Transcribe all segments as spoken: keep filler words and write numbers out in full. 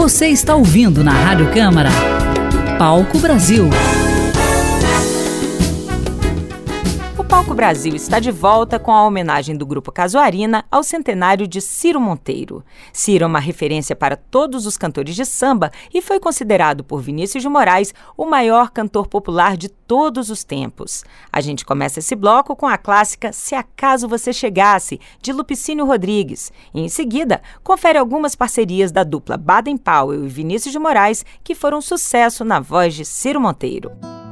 Você está ouvindo na Rádio Câmara Palco Brasil. O Palco Brasil está de volta com a homenagem do Grupo Casuarina ao centenário de Ciro Monteiro. Ciro é uma referência para todos os cantores de samba e foi considerado por Vinícius de Moraes o maior cantor popular de todos os tempos. A gente começa esse bloco com a clássica Se Acaso Você Chegasse, de Lupicínio Rodrigues. E em seguida, confere algumas parcerias da dupla Baden Powell e Vinícius de Moraes que foram sucesso na voz de Ciro Monteiro.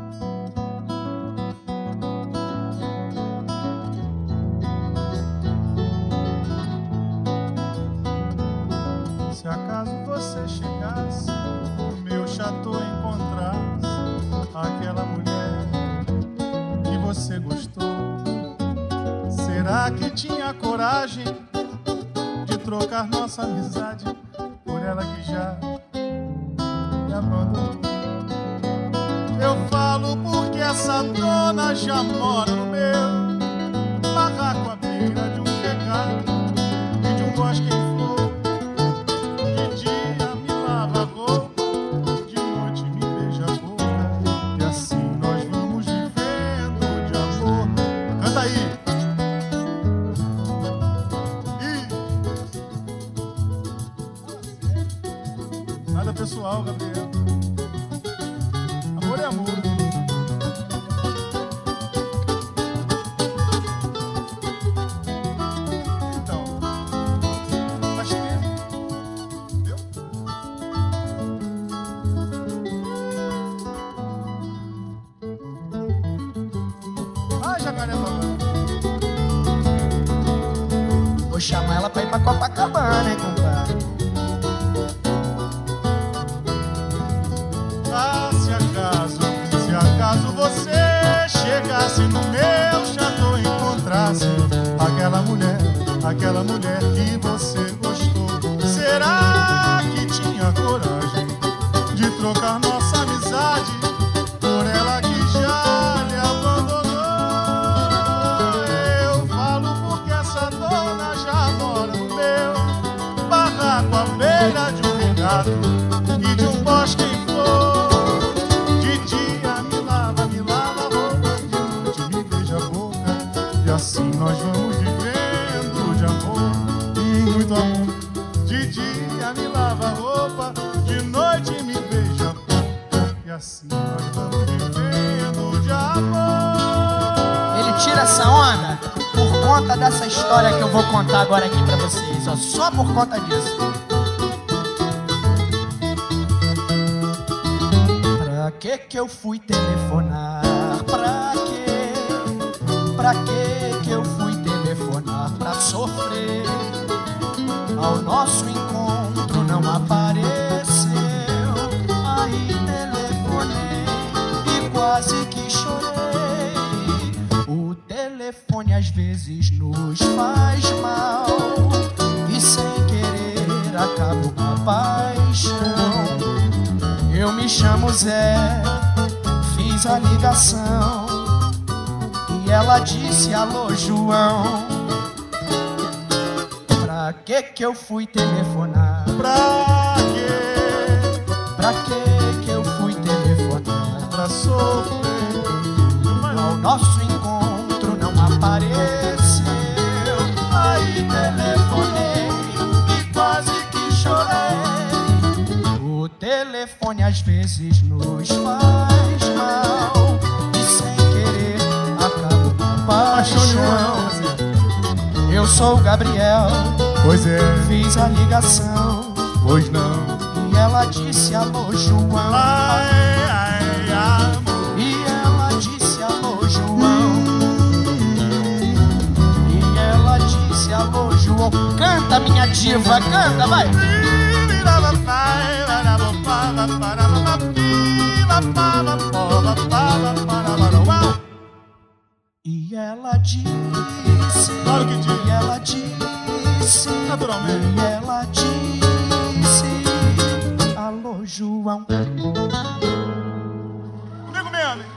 Se acaso você chegasse no meu chateau e encontrasse aquela mulher que você gostou, será que tinha coragem de trocar nossa amizade por ela que já me abandonou? Eu falo porque essa dona já mora no meu barraco à beira de um pecado e de um bosque em flor. Pessoal, Gabriel. Amor é amor. Então, faz tempo. Entendeu? Ai, jacaré falando. Vou chamar ela pra ir pra Copacabana, hein, compadre? Caso você chegasse no meu chateau e encontrasse aquela mulher, aquela mulher que você gostou, será que tinha coragem de trocar nossa amizade por ela que já lhe abandonou? Eu falo porque essa dona já mora no meu barraco à beira de um regato e de um bosque em flor. Assim nós vamos vivendo de amor e muito amor. De dia me lava a roupa, de noite me beija a boca. E assim nós vamos vivendo de amor. Ele tira essa onda por conta dessa história que eu vou contar agora aqui pra vocês, ó, só por conta disso. Pra que que eu fui telefonar? Pra que? Pra que que eu fui telefonar? Pra sofrer. Ao nosso encontro não apareceu. Aí telefonei e quase que chorei. O telefone às vezes nos faz mal e sem querer acaba uma paixão. Eu me chamo Zé, fiz a ligação. Ela disse, alô, João. Pra que que eu fui telefonar? Pra quê? Pra que que eu fui telefonar? Pra sofrer. Ao nosso encontro não apareceu. Aí telefonei e quase que chorei. O telefone às vezes nos faz mal e sem querer paixão. Eu sou o Gabriel, pois é, fiz a ligação, pois não. E ela disse alô, João. Ai, ai, amor. E ela disse alô, João. E ela disse alô, João. Canta, minha diva, canta, vai. E ela disse, claro que disse. E ela disse, naturalmente. E ela disse, alô, João. Comigo mesmo, hein?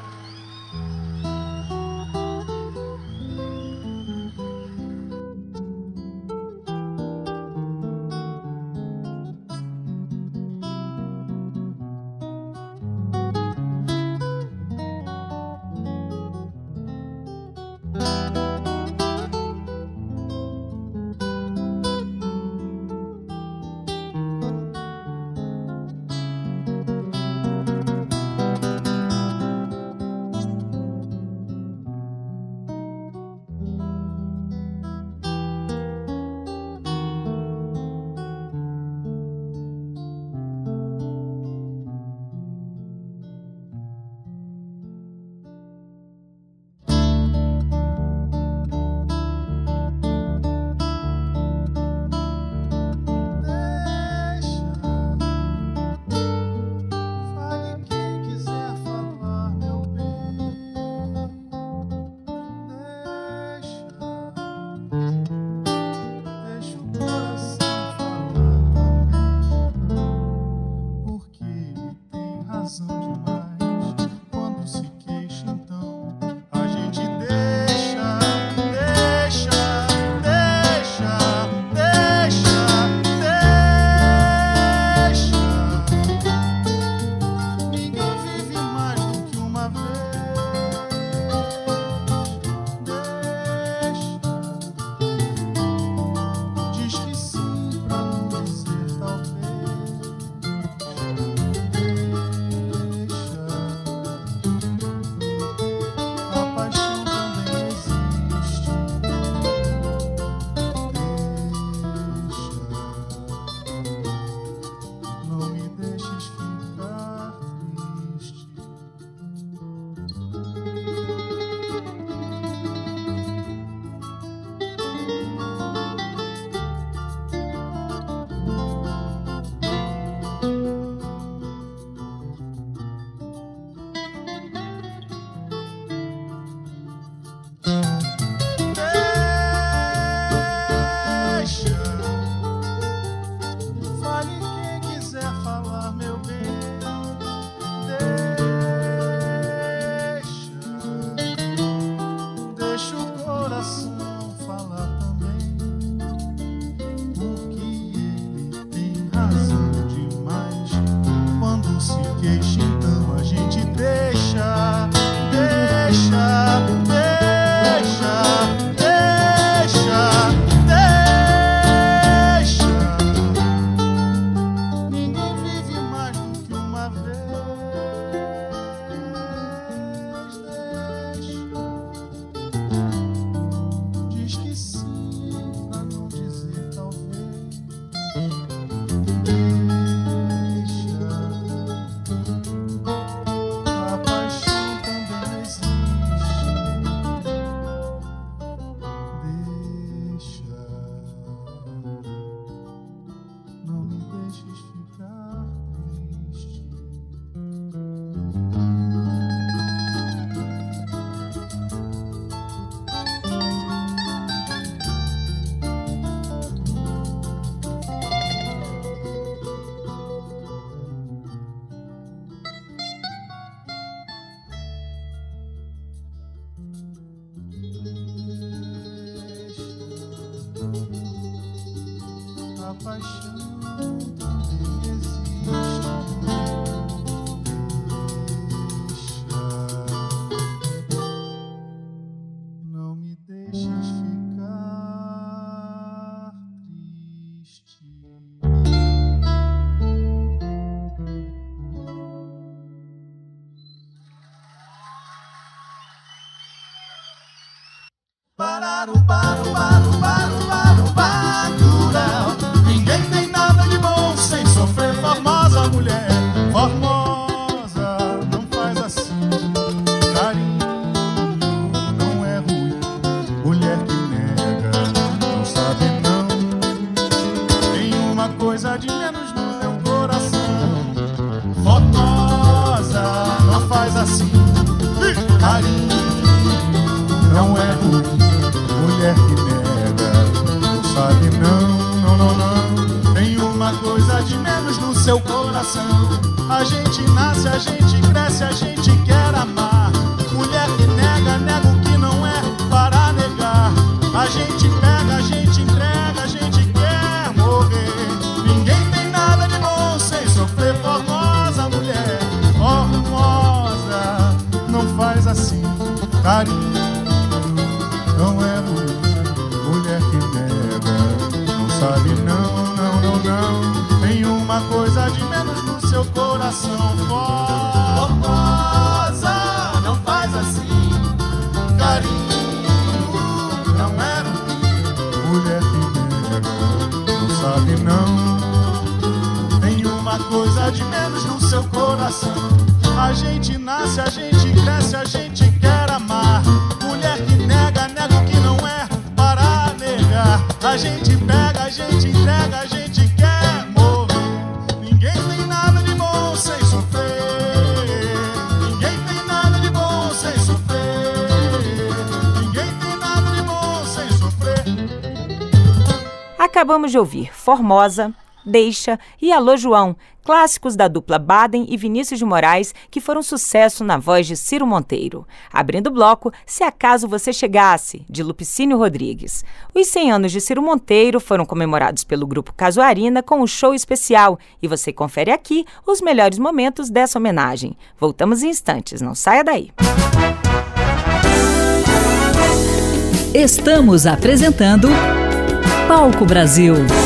razão demais. Quando se queixa, então a gente deixa, deixa, deixa, deixa, deixa. Ninguém vive mais do que uma vez. Deixa. Diz que sim, pra não dizer talvez. Deixa. A paixão também existe. Deixa. Não me deixes ficar triste. A paixão também existe. Deixa. Não me deixes ficar triste. Pararam, param, param, param, param, param. Ninguém tem nada de bom sem sofrer. Formosa mulher, formosa, não faz assim. Carinho não é ruim. Mulher que nega, não sabe não. Tem uma coisa de menos no meu coração. Formosa, não faz assim. Carinho não é ruim. Mulher que nega, não sabe não, não, não, não. Tem uma coisa de menos no seu coração. A gente nasce, a gente cresce, a gente quer amar. Mulher que nega, nega o que não é para negar. A gente pega, a gente entrega, a gente quer morrer. Ninguém tem nada de bom sem sofrer. Formosa mulher, formosa, não faz assim. Carinho não é ruim. Mulher que nega, não sabe não, não, não, não. Tem uma coisa de menos no seu coração. Formosa, não faz assim. Carinho não é ruim. Mulher que nega, não sabe não. Tem uma coisa de menos no seu coração. A gente nasce, a gente cresce, a gente quer amar. Mulher que nega, nega o que não é para negar. A gente pega, a gente entrega, a gente quer morrer. Ninguém tem nada de bom sem sofrer. Ninguém tem nada de bom sem sofrer. Ninguém tem nada de bom sem sofrer. Acabamos de ouvir Formosa, Deixa e Alô João, clássicos da dupla Baden e Vinícius de Moraes, que foram sucesso na voz de Ciro Monteiro. Abrindo o bloco, Se Acaso Você Chegasse, de Lupicínio Rodrigues. Os cem anos de Ciro Monteiro foram comemorados pelo Grupo Casuarina com um show especial, e você confere aqui os melhores momentos dessa homenagem. Voltamos em instantes, não saia daí. Estamos apresentando Palco Brasil.